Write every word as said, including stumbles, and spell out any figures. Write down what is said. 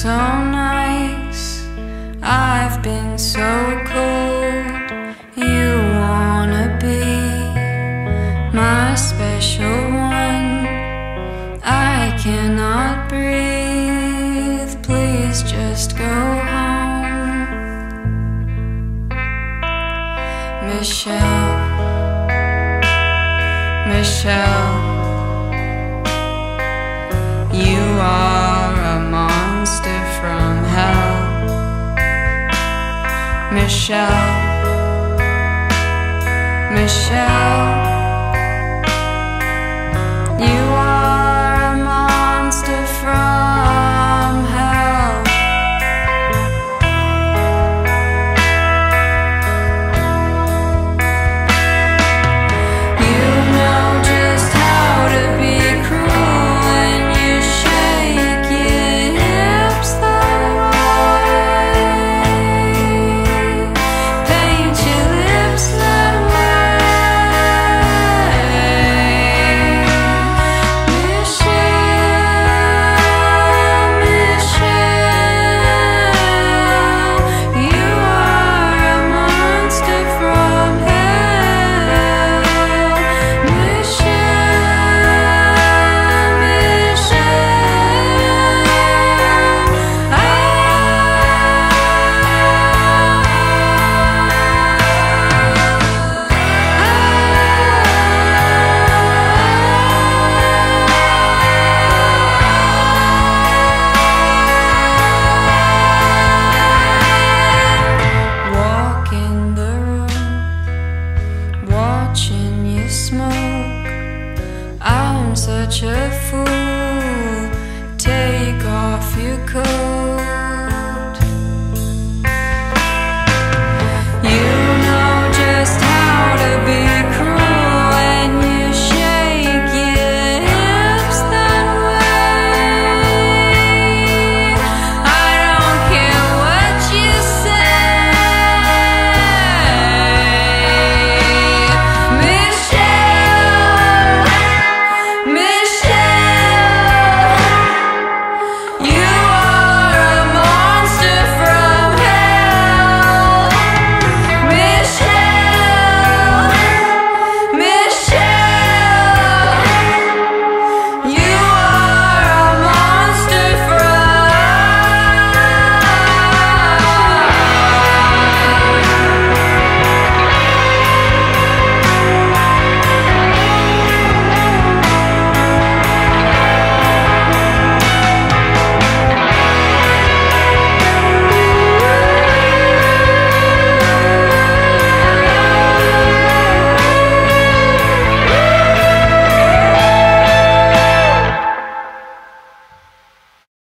so nice. I've been so cold. You wanna be my special one. I cannot breathe. Please just go home. Michelle, Michelle, you are a monster from hell. Michelle, Michelle, you are a monster from hell. You know just how to be cruel when you shake your hips that way, paint your lips that way. Michelle, Michelle, you are a monster from hell. Michelle, Michelle, I walk in the room, watching you smoke. I'm such a fool. Take off your coat.